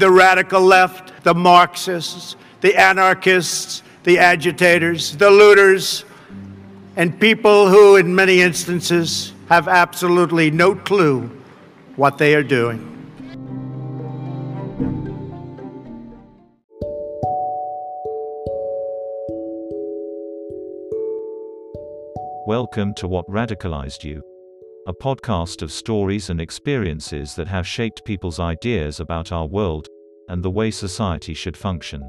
the radical left, the Marxists, the anarchists, the agitators, the looters, and people who, in many instances, have absolutely no clue what they are doing. Welcome to What Radicalized You, a podcast of stories and experiences that have shaped people's ideas about our world and the way society should function.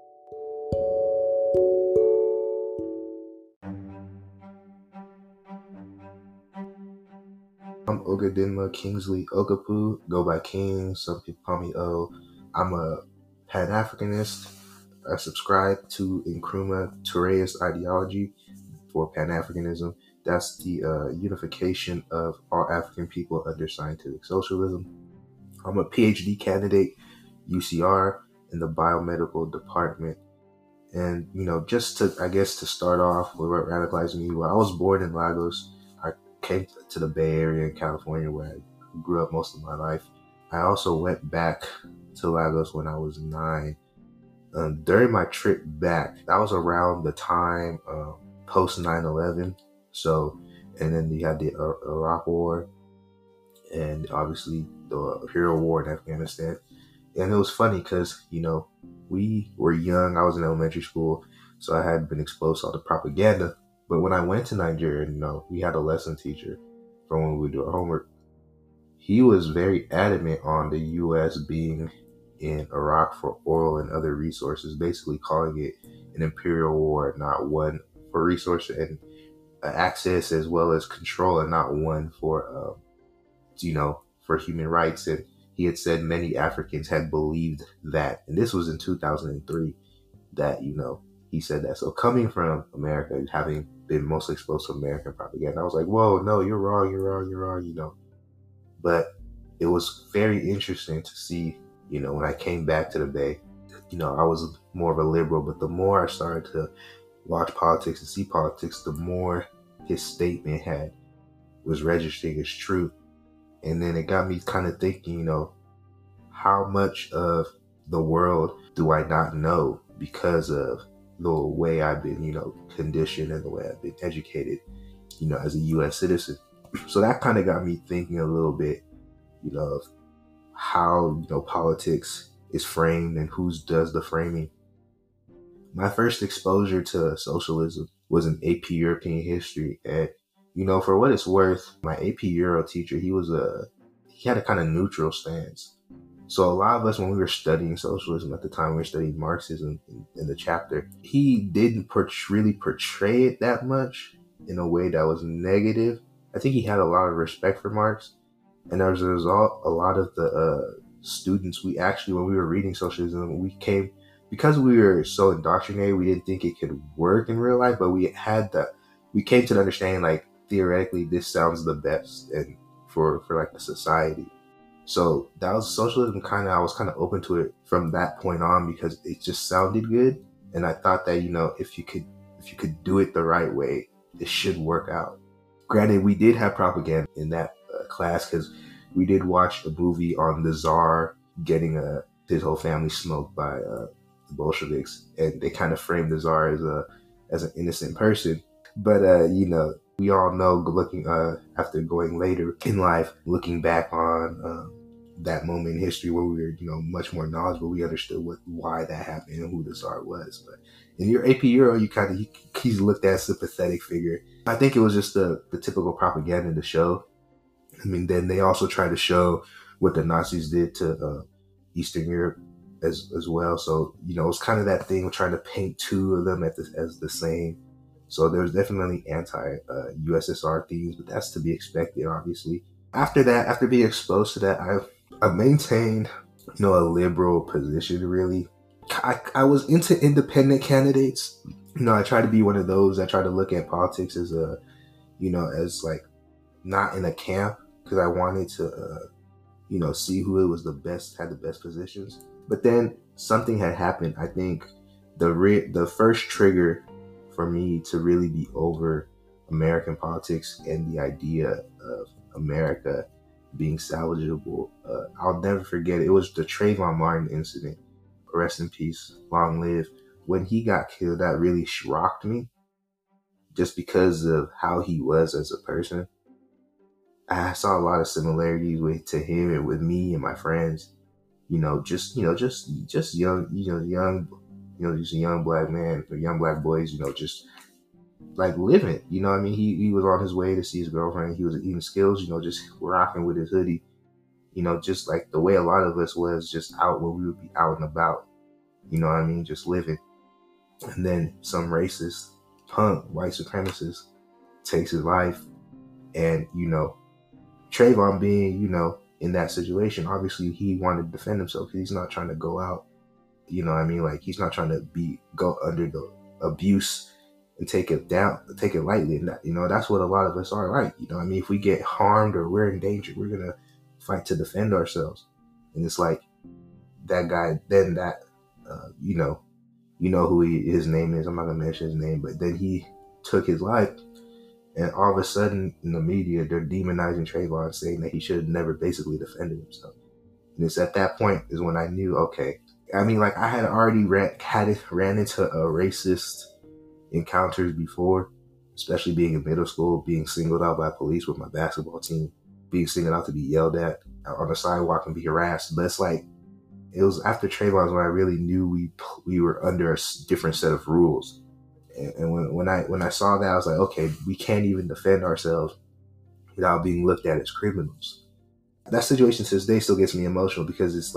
I'm Ogadinma Kingsley Okapu, go by King, some people call me O. I'm a Pan-Africanist. I subscribe to Nkrumah Ture's ideology for Pan-Africanism. That's the unification of all African people under scientific socialism. I'm a PhD candidate, UCR, in the biomedical department. And, just to start off with what radicalized me, I was born in Lagos. I came to the Bay Area in California where I grew up most of my life. I also went back to Lagos when I was 9. During my trip back, that was around the time post 9/11. So, and then you had the Iraq War and obviously the Imperial War in Afghanistan. And it was funny because, we were young. I was in elementary school, so I had been exposed to all the propaganda. But when I went to Nigeria, we had a lesson teacher from when we would do our homework. He was very adamant on the U.S. being in Iraq for oil and other resources, basically calling it an imperial war, not one for resource and access as well as control, and not one for, for human rights. And he had said many Africans had believed that, and this was in 2003 that, he said that. So coming from America, having been mostly exposed to American propaganda, I was like, whoa, no, you're wrong. But it was very interesting to see, when I came back to the Bay, I was more of a liberal, but the more I started to watch politics and see politics, the more his statement was registering as truth. And then it got me kind of thinking, how much of the world do I not know because of the way I've been, conditioned and the way I've been educated, as a U.S. citizen. So that kind of got me thinking a little bit, of how, politics is framed and who does the framing. My first exposure to socialism was in AP European history. And, for what it's worth, my AP Euro teacher, he had a kind of neutral stance. So a lot of us, when we were studying socialism at the time, we were studying Marxism in the chapter, he didn't really portray it that much in a way that was negative. I think he had a lot of respect for Marx. And as a result, a lot of the students, we actually, when we were reading socialism, because we were so indoctrinated, we didn't think it could work in real life, but we came to the understanding, like, theoretically, this sounds the best and for like the society. So that was socialism. I was kind of open to it from that point on because it just sounded good. And I thought that, if you could do it the right way, it should work out. Granted, we did have propaganda in that class because we did watch a movie on the Tsar getting his whole family smoked by the Bolsheviks, and they kind of framed the Tsar as an innocent person. But we all know, looking after going later in life, looking back on that moment in history where we were much more knowledgeable, we understood why that happened and who the Tsar was. But in your AP Euro, he's looked at as a sympathetic figure. I think it was just the typical propaganda to show. I mean, then they also try to show what the Nazis did to Eastern Europe as well. So, it's kind of that thing of trying to paint two of them as the same. So there's definitely anti-USSR themes, but that's to be expected, obviously. After that, after being exposed to that, I've maintained, a liberal position, really. I was into independent candidates. I try to be one of those. I try to look at politics as as like not in a camp, because I wanted to, see who it was had the best positions. But then something had happened. I think the first trigger for me to really be over American politics and the idea of America being salvageable. I'll never forget it. It was the Trayvon Martin incident. Rest in peace, long live. When he got killed, that really rocked me, just because of how he was as a person. I saw a lot of similarities to him and with me and my friends. Just young, just a young black man or young black boys, just like living. I mean, he was on his way to see his girlfriend. He was eating Skittles, just rocking with his hoodie. Just like the way a lot of us was just out when we would be out and about. What I mean? Just living. And then some racist punk, white supremacist takes his life. And, Trayvon being, in that situation, obviously he wanted to defend himself. He's not trying to go out, what I mean? Like, he's not trying to go under the abuse and take it lightly. And that's what a lot of us are like. I mean? If we get harmed or we're in danger, we're going to fight to defend ourselves. And it's like that guy, then that, who his name is. I'm not going to mention his name, but then he took his life. And all of a sudden, in the media, they're demonizing Trayvon, saying that he should have never basically defended himself. And it's at that point is when I knew, okay. I mean, like, I had already ran into a racist encounters before, especially being in middle school, being singled out by police with my basketball team, being singled out to be yelled at on the sidewalk and be harassed. But it's like, it was after Trayvon's when I really knew we were under a different set of rules. And when I saw that, I was like, okay, we can't even defend ourselves without being looked at as criminals. That situation to this day still gets me emotional, because it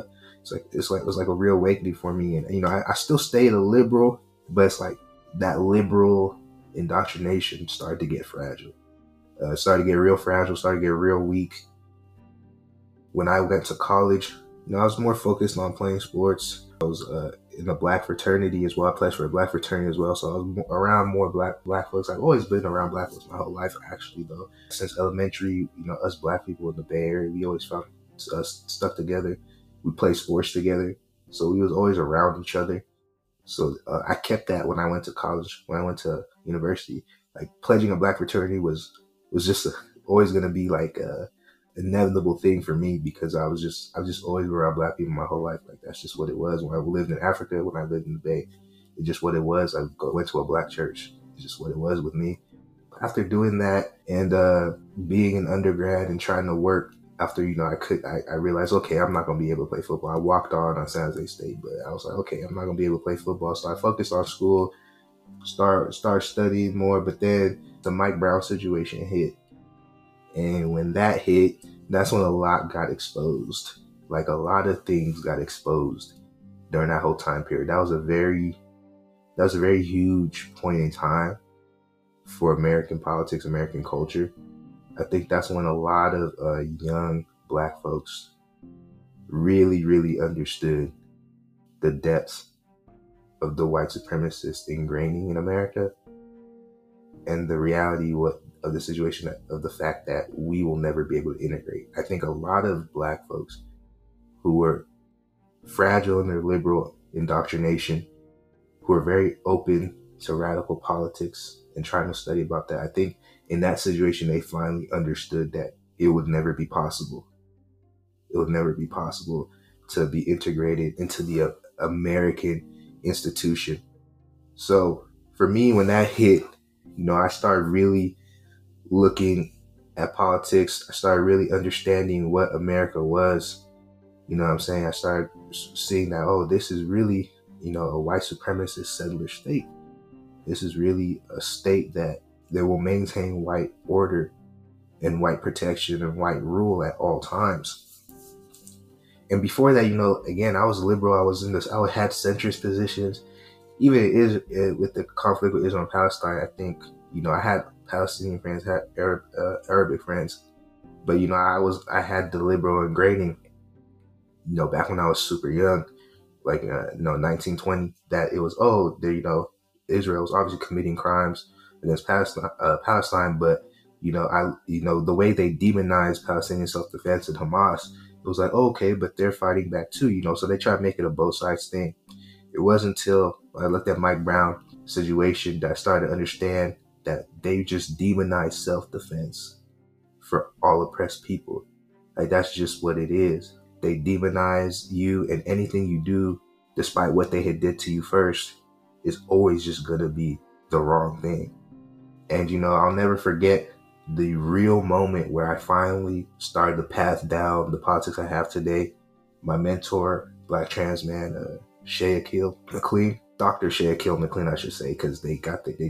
was like a real awakening for me. And I still stayed a liberal, but it's like that liberal indoctrination started to get fragile. Started to get real fragile. Started to get real weak. When I went to college, I was more focused on playing sports. I was in a black fraternity as well. I pledged for a black fraternity as well. So I was around more black folks. I've always been around black folks my whole life, actually, though. Since elementary, us black people in the Bay Area, we always found us stuck together. We played sports together. So we was always around each other. So I kept that when I went to college, when I went to university. Like, pledging a black fraternity was just always going to be like inevitable thing for me, because I was just always around black people my whole life. Like, that's just what it was. When I lived in Africa, when I lived in the Bay, it's just what it was. I went to a black church. It's just what it was with me. After doing that and being an undergrad and trying to work, after I realized, okay, I'm not gonna be able to play football. I walked on San Jose State, but I was like, okay, I'm not gonna be able to play football. So I focused on school, start studying more. But then the Mike Brown situation hit. And when that hit, that's when a lot got exposed. Like, a lot of things got exposed during that whole time period. That was a very huge point in time for American politics, American culture. I think that's when a lot of young black folks really, really understood the depths of the white supremacist ingraining in America, and the reality of the situation, of the fact that we will never be able to integrate. I think a lot of black folks who were fragile in their liberal indoctrination, who are very open to radical politics and trying to study about that, I think in that situation, they finally understood that it would never be possible. It would never be possible to be integrated into the American institution. So for me, when that hit, I started really looking at politics. I started really understanding what America was. You know what I'm saying? I started seeing that, oh, this is really, a white supremacist settler state. This is really a state that will maintain white order and white protection and white rule at all times. And before that, again, I was liberal. I had centrist positions. Even with the conflict with Israel and Palestine, I think, I had Palestinian friends, had Arabic friends, but I had the liberal ingraining, back when I was super young, like 19, 20, that it was, Israel was obviously committing crimes against Palestine, but the way they demonized Palestinian self-defense and Hamas, it was like, okay, but they're fighting back too, so they try to make it a both sides thing. It wasn't until I looked at Mike Brown situation that I started to understand that they just demonized self-defense for all oppressed people. Like, that's just what it is. They demonize you, and anything you do, despite what they had did to you first, is always just gonna be the wrong thing. And I'll never forget the real moment where I finally started the path down the politics I have today. My mentor, Black trans man, Shaquille McLean, Dr. Shaquille McLean, I should say, because they got their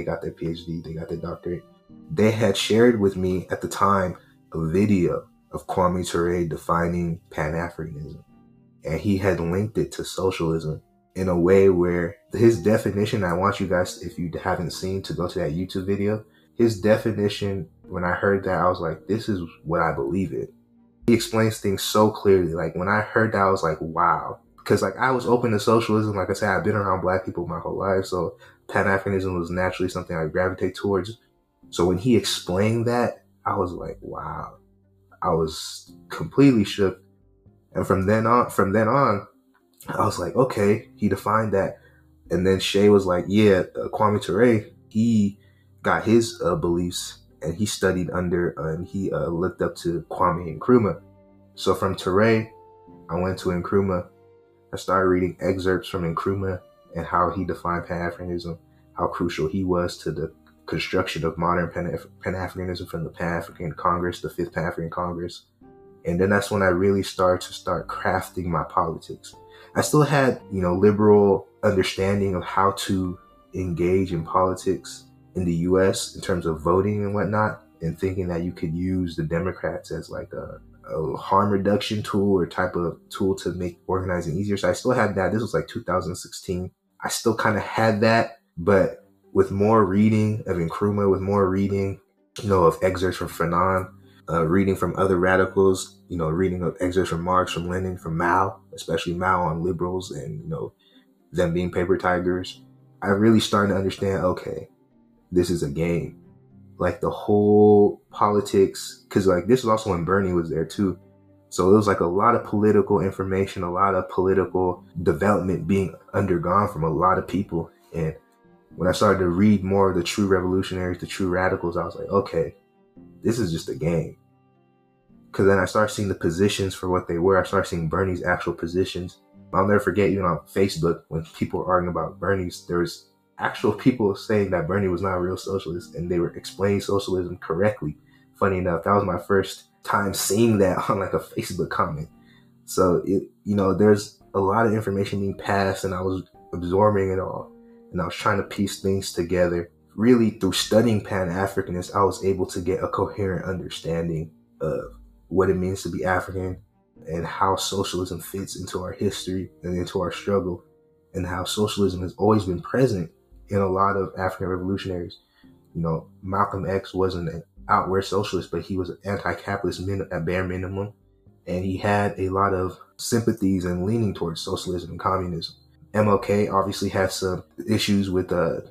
PhD, they got their doctorate. They had shared with me at the time a video of Kwame Ture defining Pan-Africanism, and he had linked it to socialism in a way where his definition, I want you guys, if you haven't seen, to go to that YouTube video. His definition, when I heard that, I was like, this is what I believe in. He explains things so clearly. Like, when I heard that, I was like, wow. Because I was open to socialism. Like I said, I've been around Black people my whole life, so Pan-Africanism was naturally something I gravitate towards. So when he explained that, I was like, wow. I was completely shook. And from then on, I was like, okay, he defined that. And then Shay was like, yeah, Kwame Ture, he got his beliefs, and he studied under, and he looked up to Kwame Nkrumah. So from Ture, I went to Nkrumah. I started reading excerpts from Nkrumah and how he defined Pan-Africanism, how crucial he was to the construction of modern Pan-Africanism from the Pan-African Congress, the Fifth Pan-African Congress. And then that's when I really started crafting my politics. I still had, liberal understanding of how to engage in politics in the U.S. in terms of voting and whatnot, and thinking that you could use the Democrats as like a harm reduction tool or type of tool to make organizing easier. So I still had that. This was like 2016. I still kind of had that, but with more reading of Nkrumah, with more reading, of excerpts from Fanon, reading from other radicals, reading of excerpts from Marx, from Lenin, from Mao, especially Mao on liberals and, them being paper tigers, I really started to understand, okay, this is a game. Like the whole politics, because like this was also when Bernie was there too. So it was like a lot of political information, a lot of political development being undergone from a lot of people. And when I started to read more of the true revolutionaries, the true radicals, I was like, okay, this is just a game. Because then I started seeing the positions for what they were. I started seeing Bernie's actual positions. I'll never forget, even on Facebook, when people were arguing about Bernie's, there was actual people saying that Bernie was not a real socialist, and they were explaining socialism correctly. Funny enough, that was my first time seeing that on like a Facebook comment. So, there's a lot of information being passed, and I was absorbing it all. And I was trying to piece things together. Really, through studying Pan-Africanists, I was able to get a coherent understanding of what it means to be African and how socialism fits into our history and into our struggle, and how socialism has always been present in a lot of African revolutionaries. Malcolm X wasn't an outward socialist, but he was an anti-capitalist at bare minimum. And he had a lot of sympathies and leaning towards socialism and communism. MLK obviously had some issues with the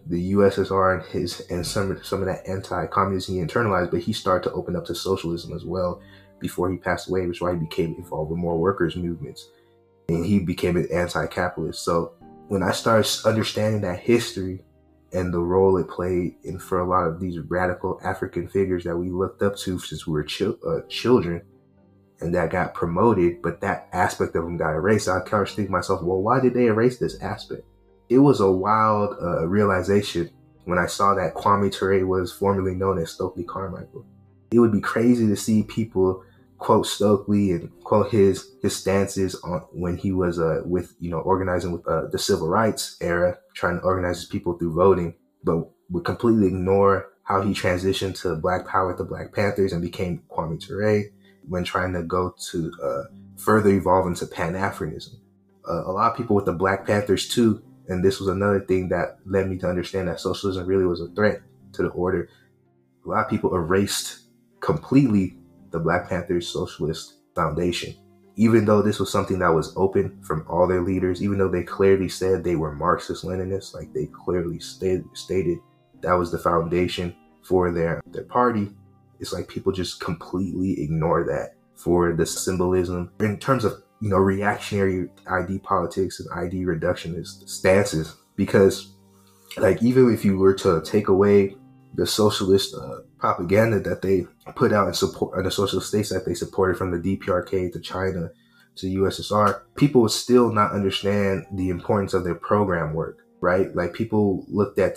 USSR and some of that anti-communism he internalized, but he started to open up to socialism as well before he passed away, which is why he became involved with more workers' movements. And he became an anti-capitalist. So when I started understanding that history and the role it played for a lot of these radical African figures that we looked up to since we were children, and that got promoted, but that aspect of them got erased, I kind of think to myself, well, why did they erase this aspect? It was a wild realization when I saw that Kwame Ture was formerly known as Stokely Carmichael. It would be crazy to see people quote Stokely and quote his stances on when he was organizing with the civil rights era, trying to organize his people through voting, but would completely ignore how he transitioned to Black Power with the Black Panthers and became Kwame Ture when trying to go to further evolve into Pan-Africanism. A lot of people with the Black Panthers too, and this was another thing that led me to understand that socialism really was a threat to the order. A lot of people erased completely the Black Panthers Socialist Foundation, even though this was something that was open from all their leaders, even though they clearly said they were Marxist-Leninists, like they clearly stated that was the foundation for their party. It's like people just completely ignore that for the symbolism in terms of, reactionary ID politics and ID reductionist stances. Because like, even if you were to take away the socialist propaganda that they put out in support of the socialist states that they supported, from the DPRK to China to USSR, people would still not understand the importance of their program work, right? Like, people looked at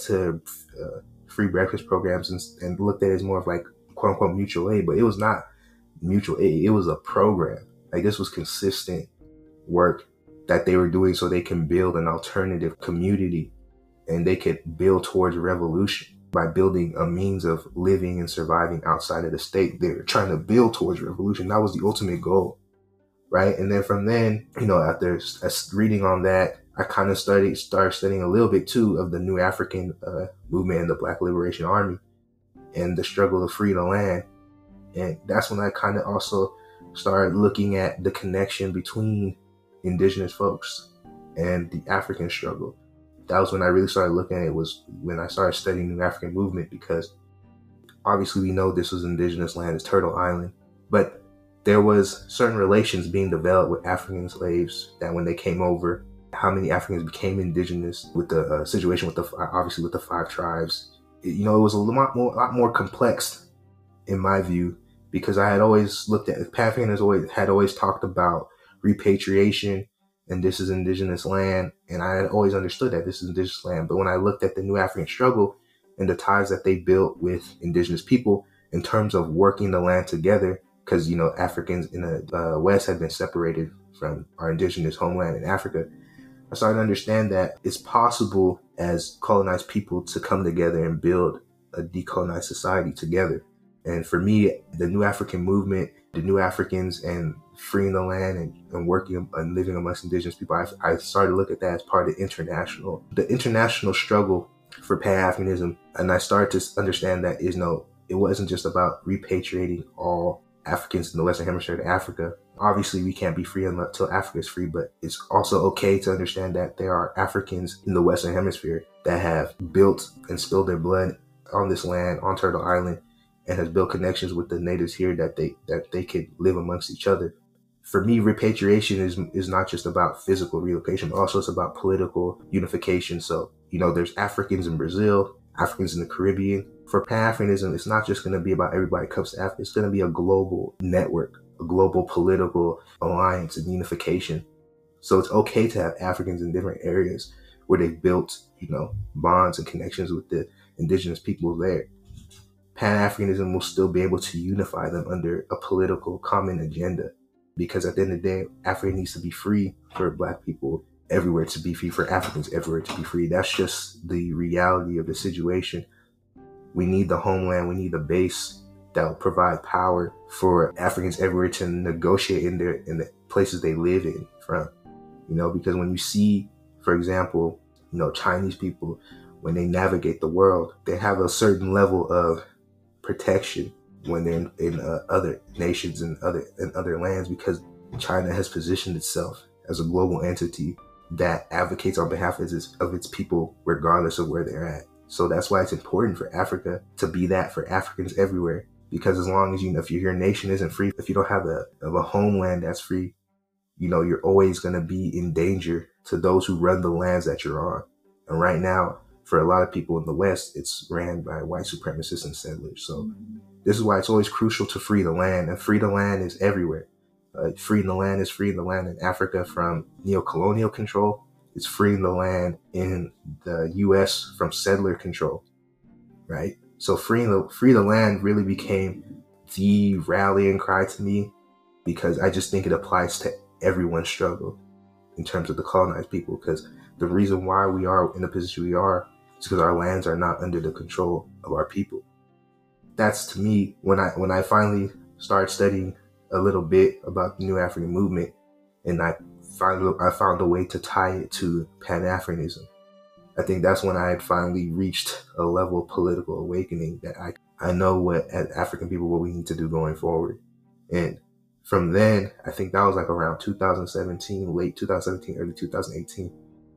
free breakfast programs and looked at it as more of like quote unquote mutual aid, but it was not mutual aid. It was a program. Like, this was consistent work that they were doing so they can build an alternative community and they could build towards revolution. By building a means of living and surviving outside of the state, they were trying to build towards revolution. That was the ultimate goal, right? And then from then, after reading on that, I kind of started studying a little bit too of the New African movement and the Black Liberation Army and the struggle to free the land. And that's when I kind of also started looking at the connection between indigenous folks and the African struggle. That was when I really started looking at it, was when I started studying New African movement, because obviously we know this was indigenous land, it's Turtle Island, but there was certain relations being developed with African slaves that when they came over, how many Africans became indigenous with the situation with the 5 tribes. It was a lot more complex in my view, because I had always looked at Pan-Africans had always talked about repatriation and this is indigenous land, and I had always understood that this is indigenous land. But when I looked at the New African struggle and the ties that they built with indigenous people in terms of working the land together, because Africans in the West had been separated from our indigenous homeland in Africa, I started to understand that it's possible as colonized people to come together and build a decolonized society together. And for me, the New African movement, the New Africans, and freeing the land and working and living amongst indigenous people, I started to look at that as part of the international struggle for Pan-Africanism. And I started to understand that it wasn't just about repatriating all Africans in the Western Hemisphere to Africa. Obviously, we can't be free until Africa is free, but it's also okay to understand that there are Africans in the Western Hemisphere that have built and spilled their blood on this land, on Turtle Island, and has built connections with the natives here that they could live amongst each other. For me, repatriation is not just about physical relocation, but also it's about political unification. So, there's Africans in Brazil, Africans in the Caribbean. For Pan-Africanism, it's not just going to be about everybody comes to Africa. It's going to be a global network, a global political alliance and unification. So it's okay to have Africans in different areas where they've built, bonds and connections with the indigenous people there. Pan-Africanism will still be able to unify them under a political common agenda, because at the end of the day, Africa needs to be free for Black people everywhere to be free, for Africans everywhere to be free. That's just the reality of the situation. We need the homeland, we need the base that will provide power for Africans everywhere to negotiate in the places they live in from. Because when you see, for example, Chinese people, when they navigate the world, they have a certain level of protection when they're in other nations and other lands, because China has positioned itself as a global entity that advocates on behalf of its people regardless of where they're at. So that's why it's important for Africa to be that for Africans everywhere, because as long as if your nation isn't free, if you don't have a homeland that's free, you're always going to be in danger to those who run the lands that you're on. And right now, for a lot of people in the West, it's ran by white supremacists and settlers. So this is why it's always crucial to free the land, and free the land is everywhere. Freeing the land is freeing the land in Africa from neo-colonial control. It's freeing the land in the U.S. from settler control, right? So free the land really became the rallying cry to me, because I just think it applies to everyone's struggle in terms of the colonized people. Because the reason why we are in the position we are is because our lands are not under the control of our people. That's, to me, when I finally started studying a little bit about the New African movement, and I found a way to tie it to Pan-Africanism. I think that's when I had finally reached a level of political awakening that I know what, as African people, what we need to do going forward. And from then, I think that was like around 2017, late 2017, early 2018.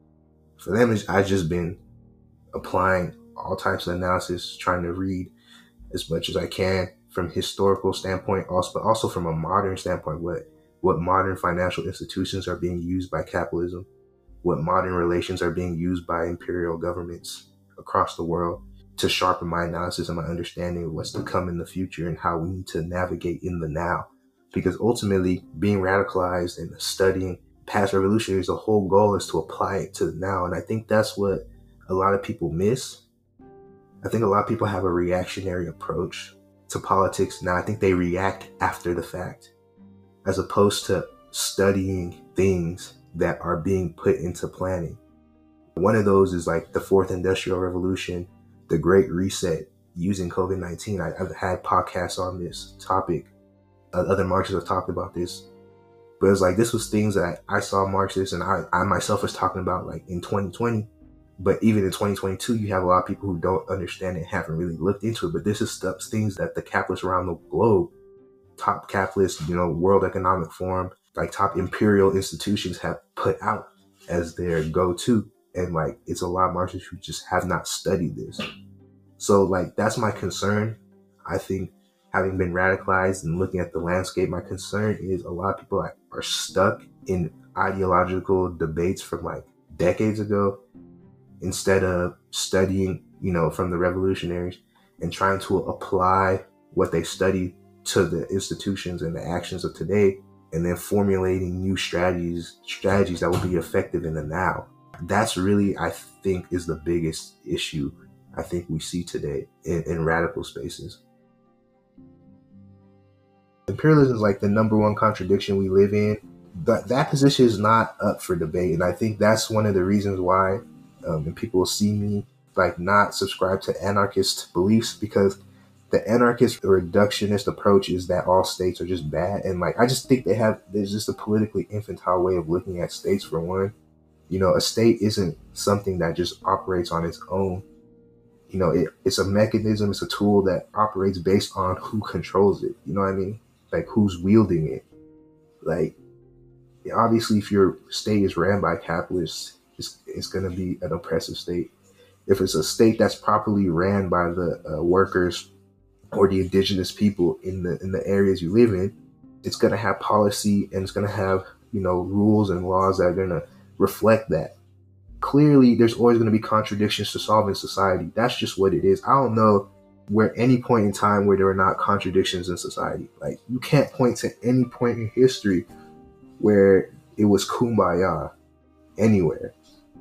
For them, I've just been applying all types of analysis, trying to read as much as I can from historical standpoint, but also from a modern standpoint, what modern financial institutions are being used by capitalism, what modern relations are being used by imperial governments across the world to sharpen my analysis and my understanding of what's to come in the future and how we need to navigate in the now. Because ultimately, being radicalized and studying past revolutionaries, the whole goal is to apply it to the now. And I think that's what a lot of people miss. I think a lot of people have a reactionary approach to politics now. I think they react after the fact, as opposed to studying things that are being put into planning. One of those is like the fourth industrial revolution, the Great Reset, using COVID-19. I've had podcasts on this topic. Other Marxists have talked about this. But it's like, this was things that I saw Marxists and I myself was talking about like in 2020. But even in 2022, you have a lot of people who don't understand it, haven't really looked into it. But this is things that the capitalists around the globe, top capitalists, World Economic Forum, like top imperial institutions have put out as their go-to. And like, it's a lot of Marxists who just have not studied this. So like, that's my concern. I think having been radicalized and looking at the landscape, my concern is a lot of people are stuck in ideological debates from like decades ago, instead of studying, from the revolutionaries and trying to apply what they studied to the institutions and the actions of today, and then formulating new strategies that will be effective in the now. That's really, I think, is the biggest issue I think we see today in radical spaces. Imperialism is like the number one contradiction we live in. That position is not up for debate. And I think that's one of the reasons why and people will see me like not subscribe to anarchist beliefs, because the anarchist reductionist approach is that all states are just bad. And like, I just think there's just a politically infantile way of looking at states for one. A state isn't something that just operates on its own. It's a mechanism, it's a tool that operates based on who controls it. You know what I mean? Like, who's wielding it. Like, obviously, if your state is ran by capitalists, it's going to be an oppressive state. If it's a state that's properly ran by the workers or the indigenous people in the areas you live in, it's going to have policy and it's going to have, rules and laws that are going to reflect that. Clearly, there's always going to be contradictions to solve in society. That's just what it is. I don't know where any point in time where there are not contradictions in society. Like, you can't point to any point in history where it was kumbaya anywhere.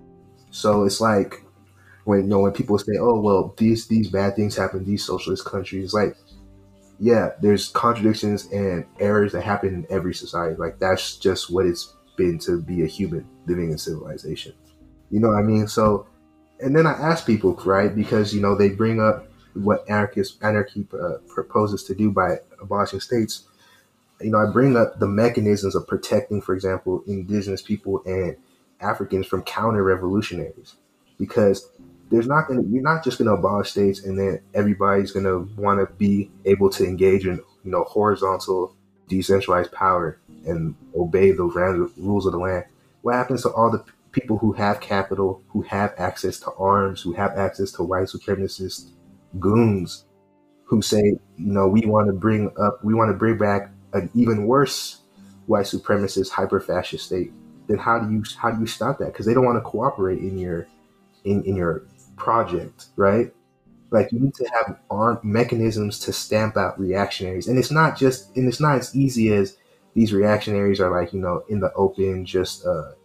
So it's like when people say, oh, well, these bad things happen in these socialist countries, like, yeah, there's contradictions and errors that happen in every society. Like, that's just what it's been to be a human living in civilization. You know what I mean? So, and then I ask people, right, because, they bring up what anarchy proposes to do by abolishing states. I bring up the mechanisms of protecting, for example, indigenous people and Africans from counter-revolutionaries, because you're not just going to abolish states and then everybody's going to want to be able to engage in, horizontal decentralized power and obey the rules of the land. What happens to all the people who have capital, who have access to arms, who have access to white supremacist goons, who say, we want to bring back an even worse white supremacist hyper-fascist state? Then how do you stop that? Because they don't want to cooperate in your project, right? Like, you need to have armed mechanisms to stamp out reactionaries, and it's not as easy as these reactionaries are like, in the open, just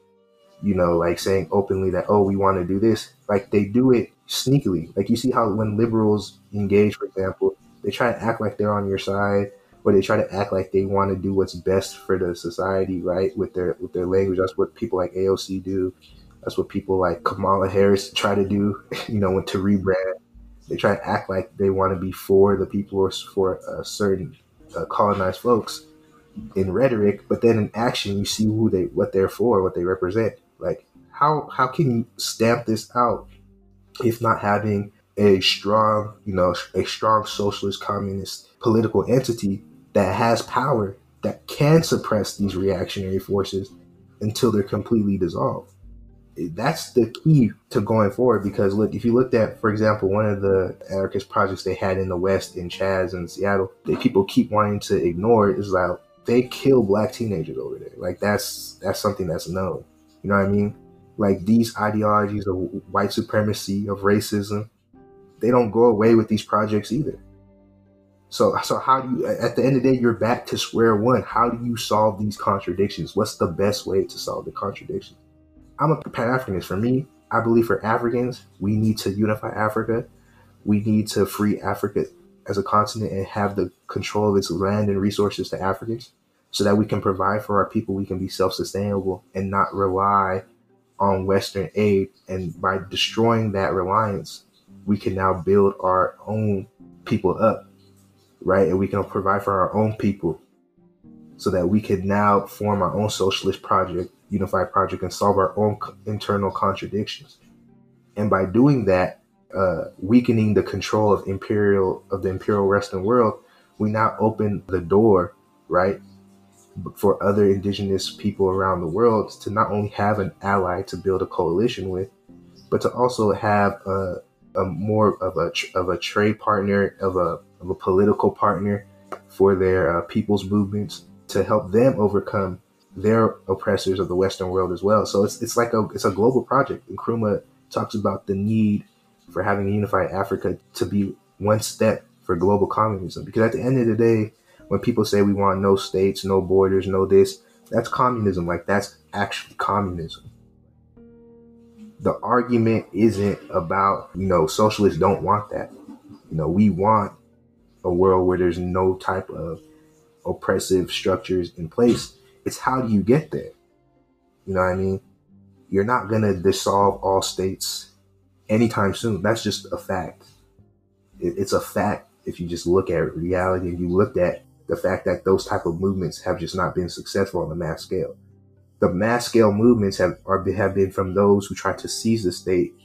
like saying openly that, oh, we want to do this. Like, they do it sneakily. Like, you see how when liberals engage, for example, they try to act like they're on your side, or they try to act like they want to do what's best for the society, right? With their language. That's what people like AOC do. That's what people like Kamala Harris try to do, when to rebrand. They try to act like they want to be for the people or for certain colonized folks in rhetoric, but then in action, you see what they're for, what they represent. Like, how can you stamp this out if not having a strong socialist communist political entity that has power that can suppress these reactionary forces until they're completely dissolved? That's the key to going forward, because look, if you looked at, for example, one of the anarchist projects they had in the West, in Chaz and Seattle, that people keep wanting to ignore, is like, they kill black teenagers over there. Like, that's something that's known. You know what I mean? Like, these ideologies of white supremacy, of racism, they don't go away with these projects either. So how do you, at the end of the day, you're back to square one. How do you solve these contradictions? What's the best way to solve the contradictions? I'm a Pan-Africanist. For me, I believe for Africans, we need to unify Africa. We need to free Africa as a continent and have the control of its land and resources to Africans so that we can provide for our people. We can be self-sustainable and not rely on Western aid. And by destroying that reliance, we can now build our own people up, right? And we can provide for our own people so that we can now form our own socialist project, unified project, and solve our own internal contradictions. And by doing that, weakening the control of the imperial Western world, we now open the door, right, for other indigenous people around the world to not only have an ally to build a coalition with, but to also have a more of a trade partner, of a political partner for their people's movements, to help them overcome their oppressors of the Western world as well. So it's a global project. Nkrumah talks about the need for having a unified Africa to be one step for global communism. Because at the end of the day, when people say we want no states, no borders, no this, that's communism. Like, that's actually communism. The argument isn't about, socialists don't want that. We want a world where there's no type of oppressive structures in place. It's how do you get there? You know what I mean? You're not going to dissolve all states anytime soon. That's just a fact. It's a fact if you just look at reality and you looked at the fact that those type of movements have just not been successful on the mass scale. The mass scale movements have been from those who try to seize the state,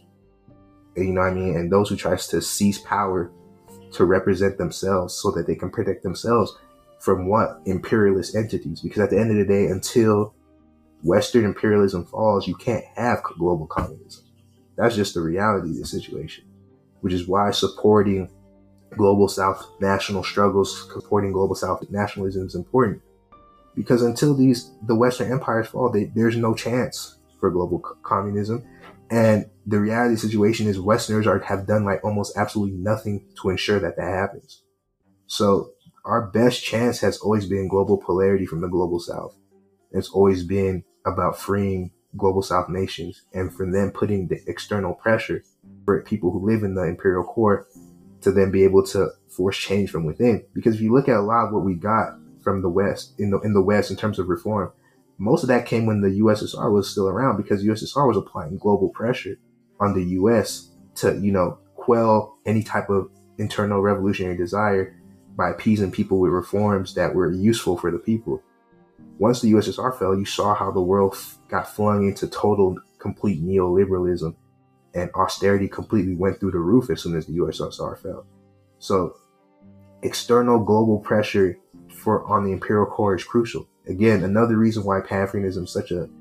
and those who tries to seize power to represent themselves so that they can protect themselves from what? Imperialist entities. Because at the end of the day, until Western imperialism falls, you can't have global communism. That's just the reality of the situation, which is why supporting global South national struggles, supporting global South nationalism is important. Because until the Western empires fall, there's no chance for global communism. And the reality of the situation is Westerners have done almost absolutely nothing to ensure that happens. So our best chance has always been global polarity from the global South. It's always been about freeing global South nations and for them putting the external pressure for people who live in the imperial core to then be able to force change from within. Because if you look at a lot of what we got from the West, in the West in terms of reform, most of that came when the USSR was still around, because the USSR was applying global pressure on the US to, quell any type of internal revolutionary desire by appeasing people with reforms that were useful for the people. Once the USSR fell, you saw how the world got flung into total, complete neoliberalism, and austerity completely went through the roof as soon as the USSR fell. So external global pressure on the imperial core is crucial. Again, another reason why Pan-Africanism is such a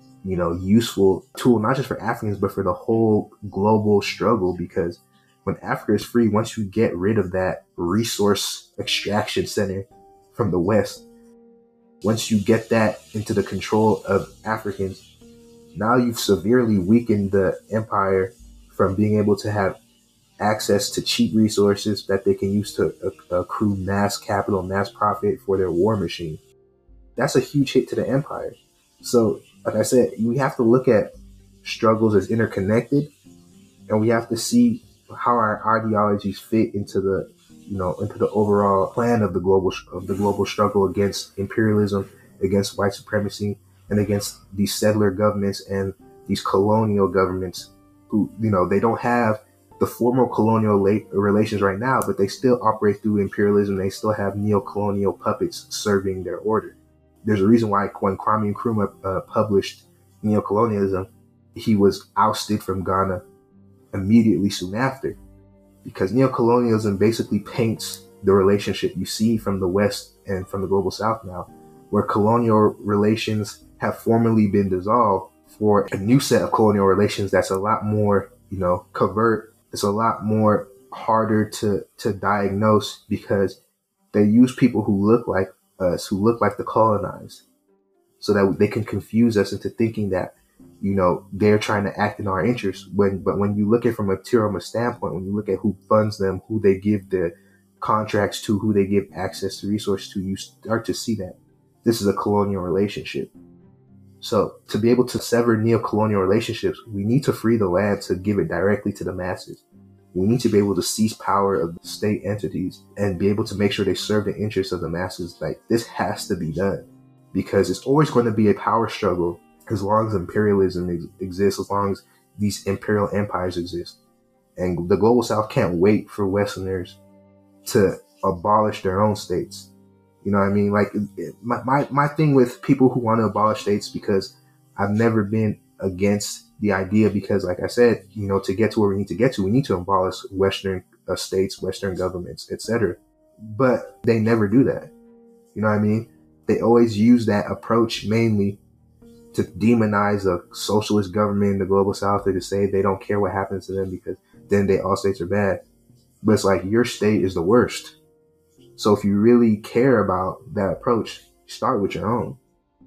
useful tool, not just for Africans, but for the whole global struggle. Because when Africa is free, once you get rid of that resource extraction center from the West, once you get that into the control of Africans, now you've severely weakened the empire from being able to have access to cheap resources that they can use to accrue mass capital, mass profit for their war machine. That's a huge hit to the empire. So, like I said, we have to look at struggles as interconnected, and we have to see how our ideologies fit into the overall plan of the global struggle against imperialism, against white supremacy, and against these settler governments and these colonial governments who, they don't have the formal colonial relations right now, but they still operate through imperialism. They still have neo-colonial puppets serving their order. There's a reason why when Kwame Nkrumah published Neocolonialism, he was ousted from Ghana immediately soon after, because neocolonialism basically paints the relationship you see from the West and from the global South now, where colonial relations have formally been dissolved for a new set of colonial relations that's a lot more, covert. It's a lot more harder to diagnose, because they use people who look like us, who look like the colonized, so that they can confuse us into thinking that they're trying to act in our interest. But when you look at it from a material standpoint, when you look at who funds them, who they give the contracts to, who they give access to resources to, you start to see that this is a colonial relationship. So to be able to sever neo-colonial relationships, we need to free the land to give it directly to the masses. We need to be able to seize power of the state entities and be able to make sure they serve the interests of the masses. Like, this has to be done, because it's always going to be a power struggle as long as imperialism exists, as long as these imperial empires exist. And the global South can't wait for Westerners to abolish their own states. You know what I mean? Like, my thing with people who want to abolish states, because I've never been against the idea, because like I said, to get to where we need to get to, we need to abolish Western states, Western governments, etc. But they never do that. You know what I mean? They always use that approach mainly to demonize a socialist government in the global South, or to say they don't care what happens to them because then all states are bad. But it's like, your state is the worst. So if you really care about that approach, start with your own.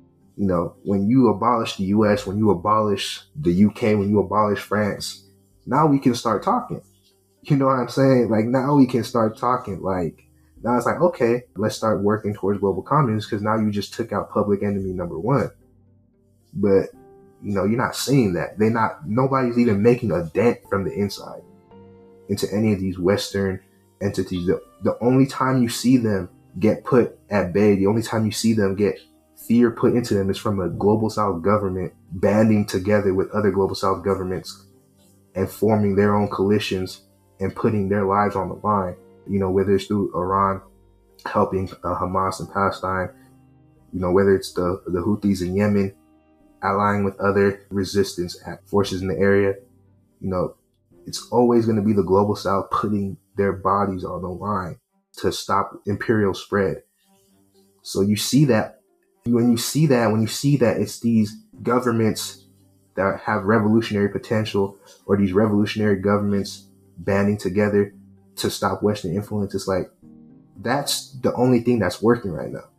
When you abolish the US, when you abolish the UK, when you abolish France, now we can start talking. You know what I'm saying? Like, now we can start talking. Like, now it's like, okay, let's start working towards global communism, because now you just took out public enemy number one. But, you're not seeing that. Nobody's even making a dent from the inside into any of these Western entities. The only time you see them get put at bay, the only time you see them get fear put into them, is from a global South government banding together with other global South governments and forming their own coalitions and putting their lives on the line. Whether it's through Iran helping Hamas in Palestine, whether it's the Houthis in Yemen allying with other resistance forces in the area, it's always going to be the global South putting their bodies on the line to stop imperial spread. So you see that when you see that it's these governments that have revolutionary potential, or these revolutionary governments banding together to stop Western influence, it's like, that's the only thing that's working right now.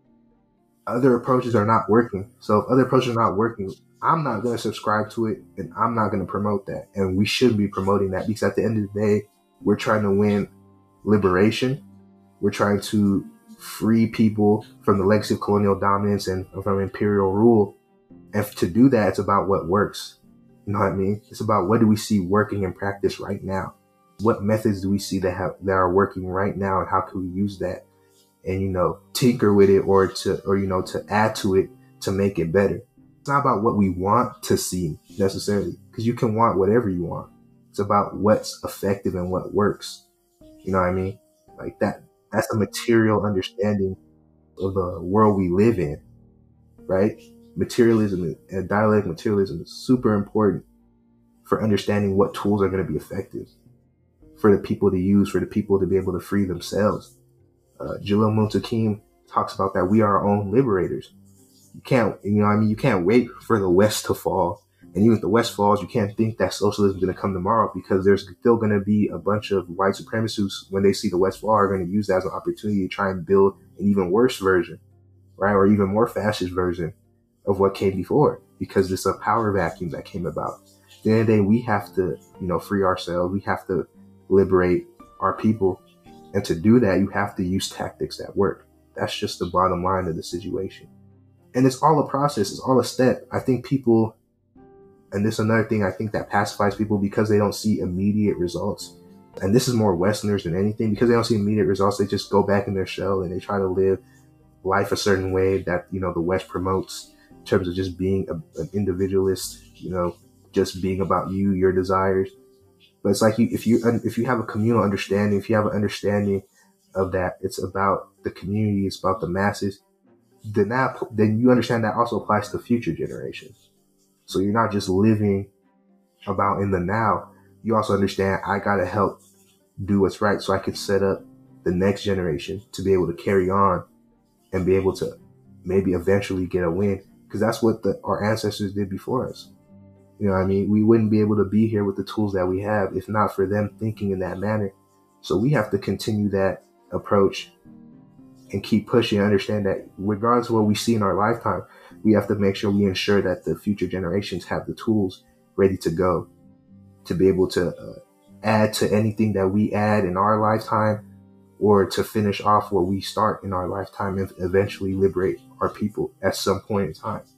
Other approaches are not working. So if other approaches are not working, I'm not going to subscribe to it, and I'm not going to promote that. And we shouldn't be promoting that, because at the end of the day, we're trying to win liberation. We're trying to free people from the legacy of colonial dominance and from imperial rule. And to do that, it's about what works. You know what I mean? It's about, what do we see working in practice right now? What methods do we see that are working right now, and how can we use that and, tinker with it, or to add to it to make it better? It's not about what we want to see necessarily, because you can want whatever you want. It's about what's effective and what works. You know what I mean? Like, that's a material understanding of the world we live in, right? Materialism and dialectic materialism is super important for understanding what tools are going to be effective for the people to use, for the people to be able to free themselves. Jalil Muntaqim talks about that we are our own liberators. You can't wait for the West to fall. And even if the West falls, you can't think that socialism is going to come tomorrow, because there's still going to be a bunch of white supremacists, when they see the West fall, are going to use that as an opportunity to try and build an even worse version, right? Or even more fascist version of what came before, because it's a power vacuum that came about. At the end of the day, we have to, free ourselves. We have to liberate our people. And to do that, you have to use tactics that work. That's just the bottom line of the situation. And it's all a process. It's all a step. I think people, and this is another thing I think that pacifies people, because they don't see immediate results. And this is more Westerners than anything, because they don't see immediate results. They just go back in their shell and they try to live life a certain way that, the West promotes, in terms of just being an individualist, just being about you, your desires. But it's like, if you have a communal understanding, if you have an understanding of that, it's about the community, it's about the masses, then you understand that also applies to future generations. So you're not just living about in the now. You also understand, I got to help do what's right so I can set up the next generation to be able to carry on and be able to maybe eventually get a win. Because that's what our ancestors did before us. You know what I mean? We wouldn't be able to be here with the tools that we have if not for them thinking in that manner. So we have to continue that approach and keep pushing and understand that regardless of what we see in our lifetime, we have to make sure we ensure that the future generations have the tools ready to go to be able to add to anything that we add in our lifetime, or to finish off what we start in our lifetime and eventually liberate our people at some point in time.